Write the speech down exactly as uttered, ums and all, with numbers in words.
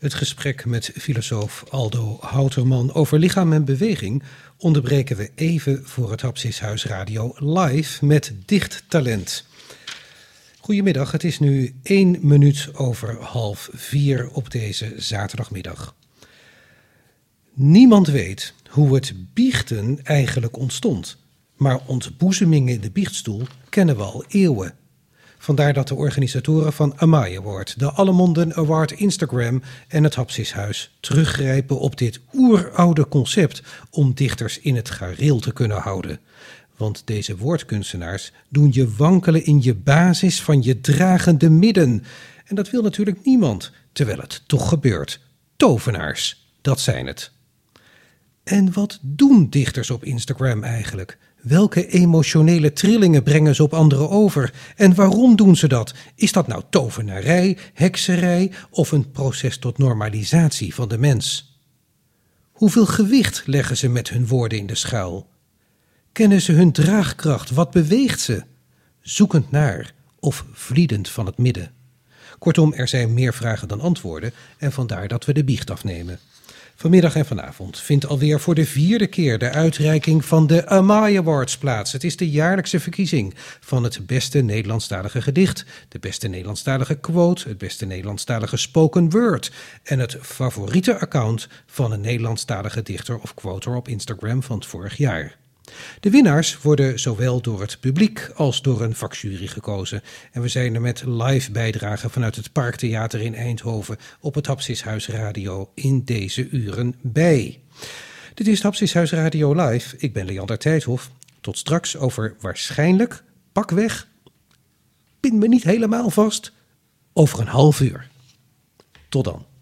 Het gesprek met filosoof Aldo Houterman over lichaam en beweging onderbreken we even voor het Hapsishuis Radio live met Dicht Talent. Goedemiddag, het is nu één minuut over half vier op deze zaterdagmiddag. Niemand weet hoe het biechten eigenlijk ontstond, maar ontboezemingen in de biechtstoel kennen we al eeuwen. Vandaar dat de organisatoren van Amai Award, de Allemonden Award Instagram en het Hapsishuis teruggrijpen op dit oeroude concept om dichters in het gareel te kunnen houden. Want deze woordkunstenaars doen je wankelen in je basis van je dragende midden. En dat wil natuurlijk niemand, terwijl het toch gebeurt. Tovenaars, dat zijn het. En wat doen dichters op Instagram eigenlijk? Welke emotionele trillingen brengen ze op anderen over? En waarom doen ze dat? Is dat nou tovenarij, hekserij of een proces tot normalisatie van de mens? Hoeveel gewicht leggen ze met hun woorden in de schuil? Kennen ze hun draagkracht? Wat beweegt ze? Zoekend naar of vliedend van het midden? Kortom, er zijn meer vragen dan antwoorden en vandaar dat we de biecht afnemen. Vanmiddag en vanavond vindt alweer voor de vierde keer de uitreiking van de Amai Awards plaats. Het is de jaarlijkse verkiezing van het beste Nederlandstalige gedicht, de beste Nederlandstalige quote, het beste Nederlandstalige spoken word en het favoriete account van een Nederlandstalige dichter of quoter op Instagram van het vorig jaar. De winnaars worden zowel door het publiek als door een vakjury gekozen. En we zijn er met live bijdrage vanuit het Parktheater in Eindhoven op het Hapsishuis Radio in deze uren bij. Dit is het Hapsishuis Radio Live. Ik ben Leander Tijdhoff. Tot straks over waarschijnlijk, pakweg, pin me niet helemaal vast, over een half uur. Tot dan.